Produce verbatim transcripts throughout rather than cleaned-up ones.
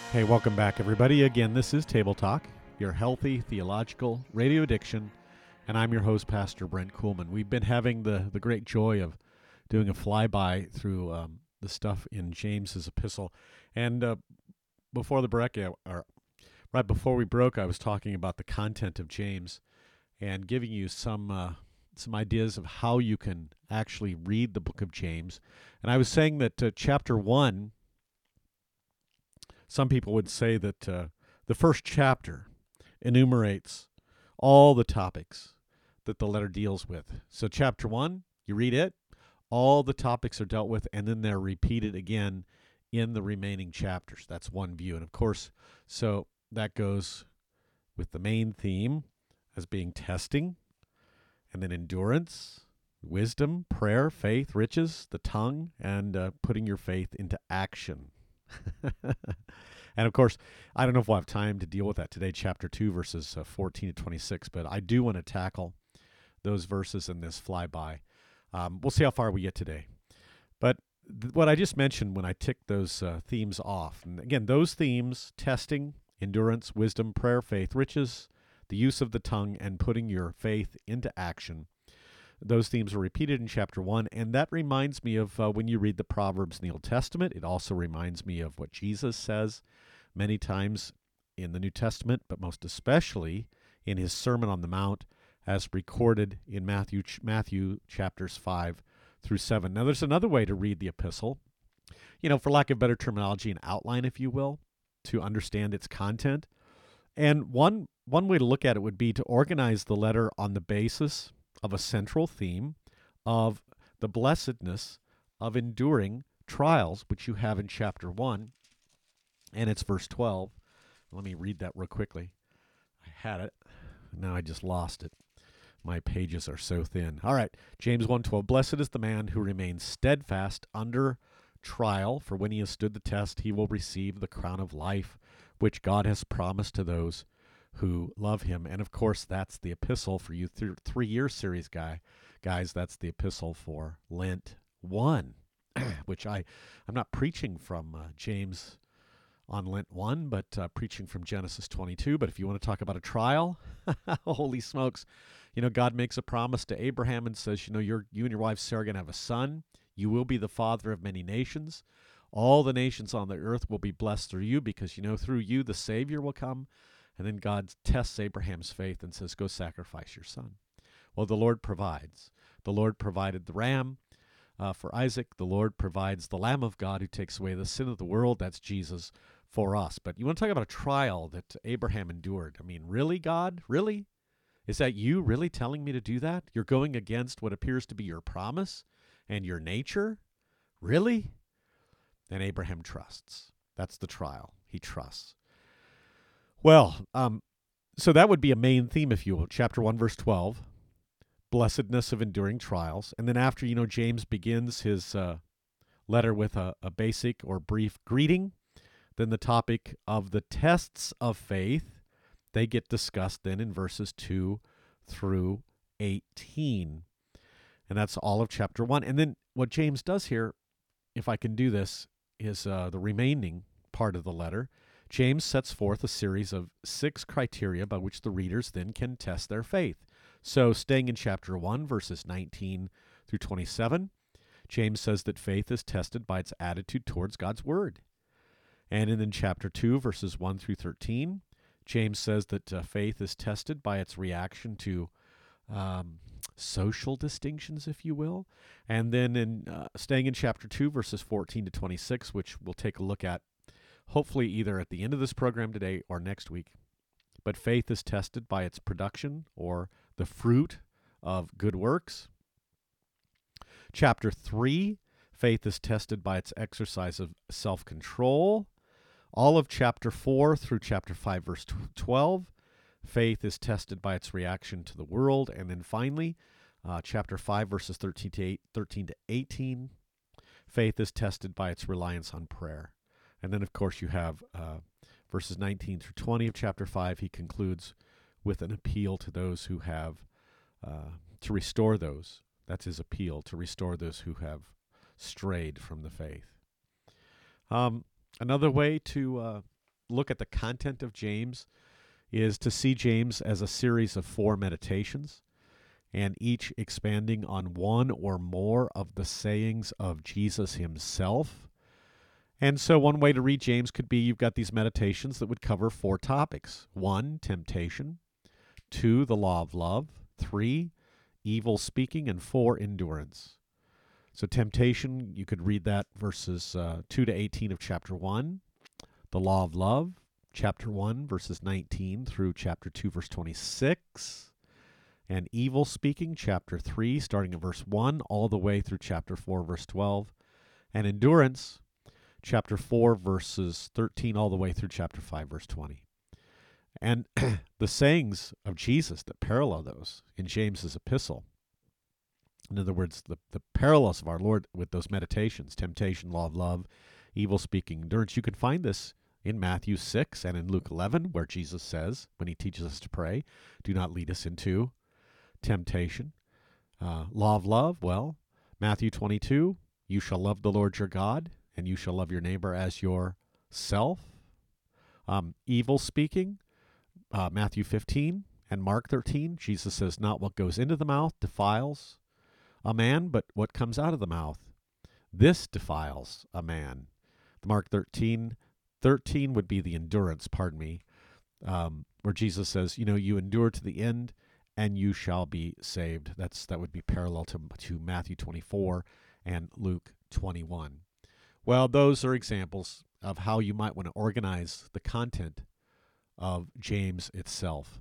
Hey, welcome back, everybody. Again, this is Table Talk, your healthy theological radio addiction, and I'm your host, Pastor Brent Kuhlman. We've been having the, the great joy of doing a flyby through um, the stuff in James's epistle. And uh, before the break, uh, or right before we broke, I was talking about the content of James and giving you some uh, some ideas of how you can actually read the book of James. And I was saying that uh, chapter one, some people would say that uh, the first chapter enumerates all the topics that the letter deals with. So chapter one, you read it, all the topics are dealt with, and then they're repeated again in the remaining chapters. That's one view. And of course, so that goes with the main theme as being testing, and then endurance, wisdom, prayer, faith, riches, the tongue, and uh, putting your faith into action. And of course, I don't know if we'll have time to deal with that today, chapter two, verses uh, fourteen to twenty-six, but I do want to tackle those verses in this flyby. Um, we'll see how far we get today. But th- what I just mentioned when I ticked those uh, themes off, and again, those themes, testing, endurance, wisdom, prayer, faith, riches, the use of the tongue, and putting your faith into action, those themes are repeated in chapter one, and that reminds me of uh, when you read the Proverbs in the Old Testament. It also reminds me of what Jesus says many times in the New Testament, but most especially in his Sermon on the Mount, as recorded in Matthew Matthew chapters five through seven. Now, there's another way to read the epistle, you know, for lack of better terminology, an outline, if you will, to understand its content. And one one way to look at it would be to organize the letter on the basis of a central theme of the blessedness of enduring trials, which you have in chapter one, and it's verse twelve. Let me read that real quickly. I had it. Now I just lost it. My pages are so thin. All right, James one twelve. Blessed is the man who remains steadfast under trial, for when he has stood the test, he will receive the crown of life, which God has promised to those who love him. And of course, that's the epistle for you th- three-year series guy. Guys, that's the epistle for Lent one, which I, I'm not preaching from uh, James on Lent one, but uh, preaching from Genesis twenty-two. But if you want to talk about a trial, holy smokes, you know, God makes a promise to Abraham and says, you know, you're, you and your wife Sarah are going to have a son. You will be the father of many nations. All the nations on the earth will be blessed through you because, you know, through you the Savior will come. And then God tests Abraham's faith and says, go sacrifice your son. Well, the Lord provides. The Lord provided the ram uh, for Isaac. The Lord provides the Lamb of God who takes away the sin of the world. That's Jesus for us. But you want to talk about a trial that Abraham endured. I mean, really, God? Really? Is that you really telling me to do that? You're going against what appears to be your promise and your nature? Really? And Abraham trusts. That's the trial. He trusts. Well, um, so that would be a main theme, if you will. Chapter one, verse twelve, blessedness of enduring trials. And then after, you know, James begins his uh, letter with a, a basic or brief greeting. Then the topic of the tests of faith, they get discussed then in verses two through eighteen. And that's all of chapter one. And then what James does here, if I can do this, is uh, the remaining part of the letter. James sets forth a series of six criteria by which the readers then can test their faith. So staying in chapter one, verses nineteen through twenty-seven, James says that faith is tested by its attitude towards God's word. And in chapter two, verses one through thirteen, James says that uh, faith is tested by its reaction to um, social distinctions, if you will. And then in uh, staying in chapter two, verses fourteen to twenty-six, which we'll take a look at hopefully either at the end of this program today or next week. But faith is tested by its production or the fruit of good works. Chapter three, faith is tested by its exercise of self-control. All of chapter four through chapter five, verse twelve, faith is tested by its reaction to the world. And then finally, uh, chapter five, verses thirteen to eighteen, faith is tested by its reliance on prayer. And then, of course, you have uh, verses nineteen through twenty of chapter five. He concludes with an appeal to those who have, uh, to restore those. That's his appeal, to restore those who have strayed from the faith. Um, another way to uh, look at the content of James is to see James as a series of four meditations, and each expanding on one or more of the sayings of Jesus himself. And so one way to read James could be you've got these meditations that would cover four topics. One, temptation. Two, the law of love. Three, evil speaking. And four, endurance. So temptation, you could read that verses uh, two to eighteen of chapter one. The law of love, chapter one, verses nineteen through chapter two, verse twenty-six. And evil speaking, chapter three, starting at verse one, all the way through chapter four, verse twelve. And endurance, chapter four, verses thirteen, all the way through chapter five, verse twenty. And the sayings of Jesus that parallel those in James's epistle, in other words, the, the parallels of our Lord with those meditations, temptation, law of love, evil speaking, endurance, you can find this in Matthew six and in Luke eleven, where Jesus says, when he teaches us to pray, do not lead us into temptation. Uh, law of love, well, Matthew twenty-two, you shall love the Lord your God, and you shall love your neighbor as yourself. Um, evil speaking, uh, Matthew fifteen and Mark thirteen, Jesus says, not what goes into the mouth defiles a man, but what comes out of the mouth. This defiles a man. Mark thirteen, thirteen would be the endurance, pardon me, um, where Jesus says, you know, you endure to the end, and you shall be saved. That's that would be parallel to, to Matthew twenty-four and Luke twenty-one. Well, those are examples of how you might want to organize the content of James itself.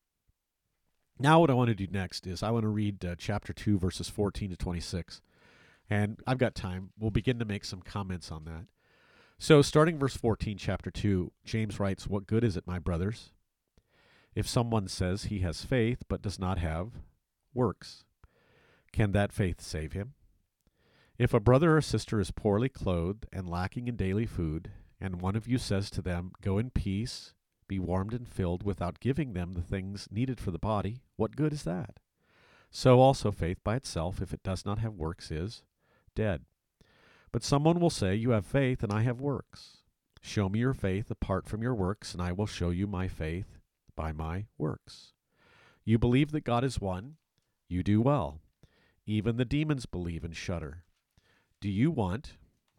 Now what I want to do next is I want to read uh, chapter two, verses fourteen to twenty-six. And I've got time. We'll begin to make some comments on that. So starting verse fourteen, chapter two, James writes, what good is it, my brothers, if someone says he has faith but does not have works? Can that faith save him? If a brother or sister is poorly clothed and lacking in daily food, and one of you says to them, go in peace, be warmed and filled, without giving them the things needed for the body, what good is that? So also faith by itself, if it does not have works, is dead. But someone will say, you have faith and I have works. Show me your faith apart from your works, and I will show you my faith by my works. You believe that God is one, you do well. Even the demons believe and shudder. Do you want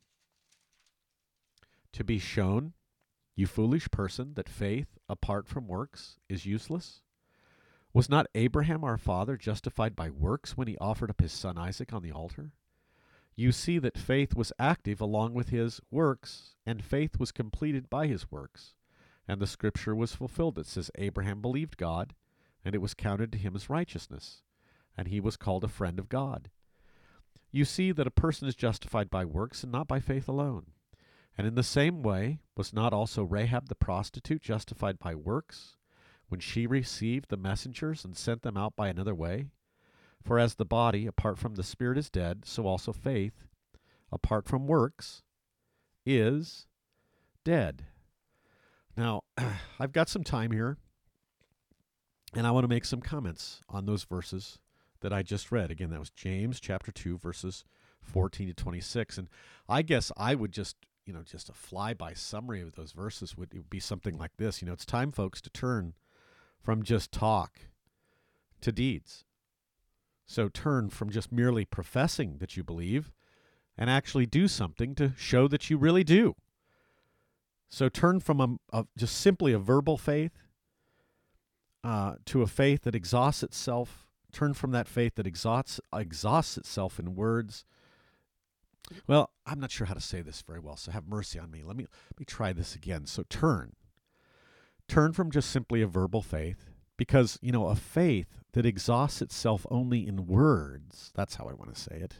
to be shown, you foolish person, that faith apart from works is useless? Was not Abraham our father justified by works when he offered up his son Isaac on the altar? You see that faith was active along with his works, and faith was completed by his works. And the scripture was fulfilled that says, Abraham believed God, and it was counted to him as righteousness, and he was called a friend of God. You see that a person is justified by works and not by faith alone. And in the same way, was not also Rahab the prostitute justified by works, when she received the messengers and sent them out by another way? For as the body, apart from the spirit, is dead, so also faith, apart from works, is dead. Now, I've got some time here, and I want to make some comments on those verses that I just read. Again, that was James chapter two, verses fourteen to twenty-six. And I guess I would just, you know, just a flyby summary of those verses would, it would be something like this. You know, it's time, folks, to turn from just talk to deeds. So turn from just merely professing that you believe and actually do something to show that you really do. So turn from a, a, just simply a verbal faith uh, to a faith that exhausts itself. Turn from that faith that exhausts, exhausts itself in words. Well, I'm not sure how to say this very well, so have mercy on me. Let me, let me try this again. So turn. Turn from just simply a verbal faith, because, you know, a faith that exhausts itself only in words, that's how I want to say it,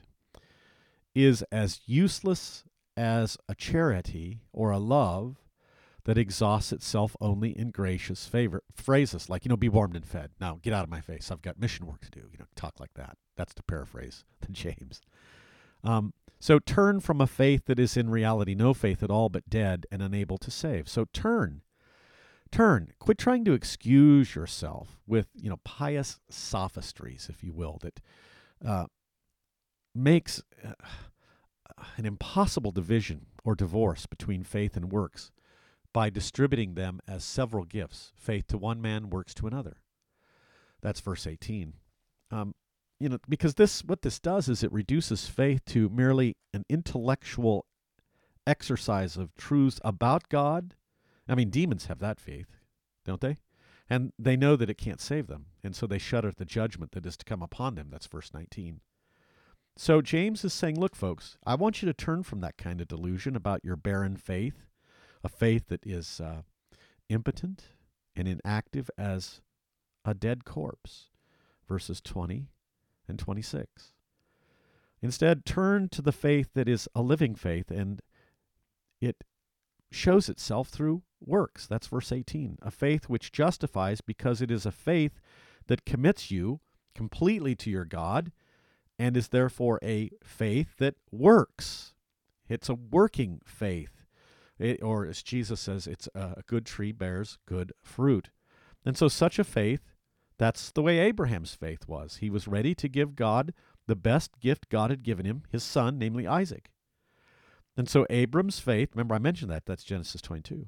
is as useless as a charity or a love that exhausts itself only in gracious favor phrases like, you know, be warmed and fed. Now, get out of my face. I've got mission work to do. You know, talk like that. That's to paraphrase the James. Um, so turn from a faith that is in reality no faith at all, but dead and unable to save. So turn. Turn. Quit trying to excuse yourself with, you know, pious sophistries, if you will, that uh, makes uh, an impossible division or divorce between faith and works. by distributing them as several gifts. Faith to one man, works to another. That's verse eighteen. Um, you know, because this, what this does is it reduces faith to merely an intellectual exercise of truths about God. I mean, demons have that faith, don't they? And they know that it can't save them, and so they shudder at the judgment that is to come upon them. That's verse nineteen. So James is saying, look, folks, I want you to turn from that kind of delusion about your barren faith, a faith that is uh, impotent and inactive as a dead corpse, verses twenty and twenty-six. Instead, turn to the faith that is a living faith, and it shows itself through works. That's verse eighteen. A faith which justifies because it is a faith that commits you completely to your God and is therefore a faith that works. It's a working faith. It, or as Jesus says, it's a, a good tree bears good fruit. And so such a faith, that's the way Abraham's faith was. He was ready to give God the best gift God had given him, his son, namely Isaac. And so Abram's faith, remember I mentioned that, that's Genesis twenty-two.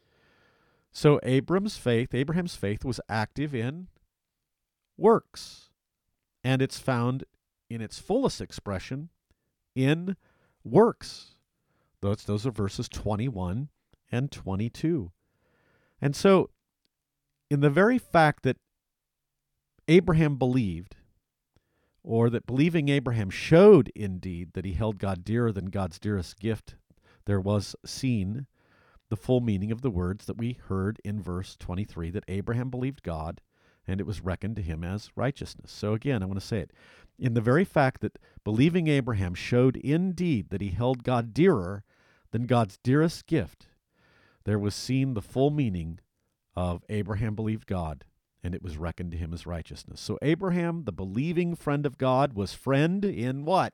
So Abram's faith, Abraham's faith was active in works. And it's found in its fullest expression in works. Those, those are verses twenty-one and twenty-two. And so in the very fact that Abraham believed, or that believing Abraham showed indeed that he held God dearer than God's dearest gift, there was seen the full meaning of the words that we heard in verse twenty-three, that Abraham believed God, and it was reckoned to him as righteousness. So again, I want to say it. In the very fact that believing Abraham showed indeed that he held God dearer than God's dearest gift, there was seen the full meaning of Abraham believed God, and it was reckoned to him as righteousness. So Abraham, the believing friend of God, was friend in what?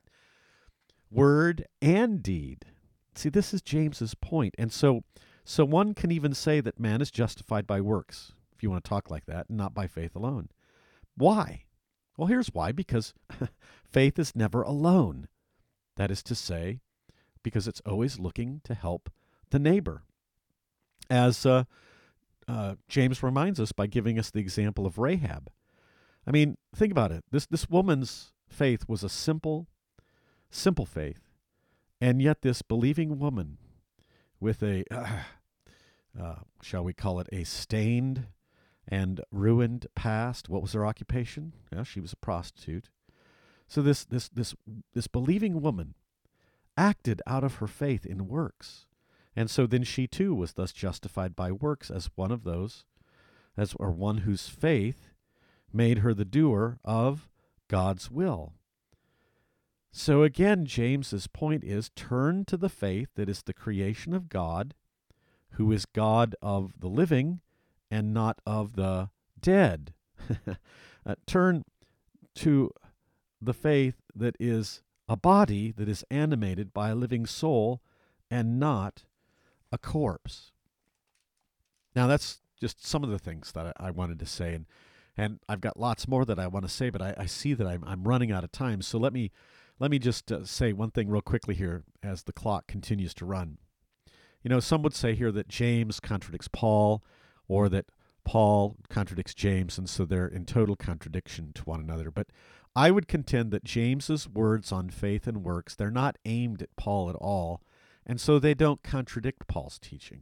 Word and deed. See, this is James's point. And so, so one can even say that man is justified by works, if you want to talk like that, and not by faith alone. Why? Well, here's why. Because faith is never alone. That is to say, because it's always looking to help the neighbor. As uh, uh, James reminds us by giving us the example of Rahab. I mean, think about it. This this woman's faith was a simple, simple faith. And yet this believing woman with a, uh, uh, shall we call it, a stained and ruined past. What was her occupation? Well, she was a prostitute. So this this this this believing woman acted out of her faith in works. And so then she too was thus justified by works as one of those, as or one whose faith made her the doer of God's will. So again, James's point is, turn to the faith that is the creation of God, who is God of the living and not of the dead. uh, turn to the faith that is a body that is animated by a living soul and not a corpse. Now, that's just some of the things that I, I wanted to say, and and I've got lots more that I want to say, but I, I see that I'm, I'm running out of time. So let me let me just uh, say one thing real quickly here as the clock continues to run. You know, some would say here that James contradicts Paul, or that Paul contradicts James, and so they're in total contradiction to one another. But I would contend that James's words on faith and works, they're not aimed at Paul at all, and so they don't contradict Paul's teaching.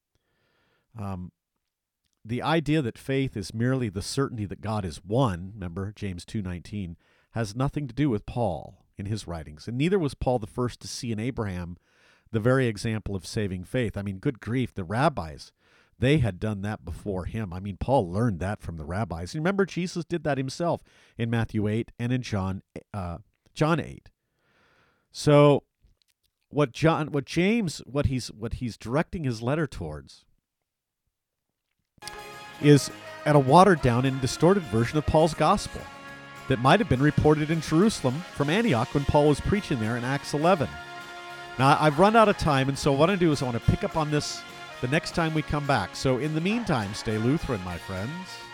Um, the idea that faith is merely the certainty that God is one, remember James two nineteen, has nothing to do with Paul in his writings. And neither was Paul the first to see in Abraham the very example of saving faith. I mean, good grief, the rabbis, they had done that before him. I mean, Paul learned that from the rabbis. And remember, Jesus did that himself in Matthew eight and in John uh, John eight. So what John, what James, what he's what he's directing his letter towards is at a watered-down and distorted version of Paul's gospel that might have been reported in Jerusalem from Antioch when Paul was preaching there in Acts eleven. Now, I've run out of time, and so what I want to do is I want to pick up on this the next time we come back. So in the meantime, stay Lutheran, my friends.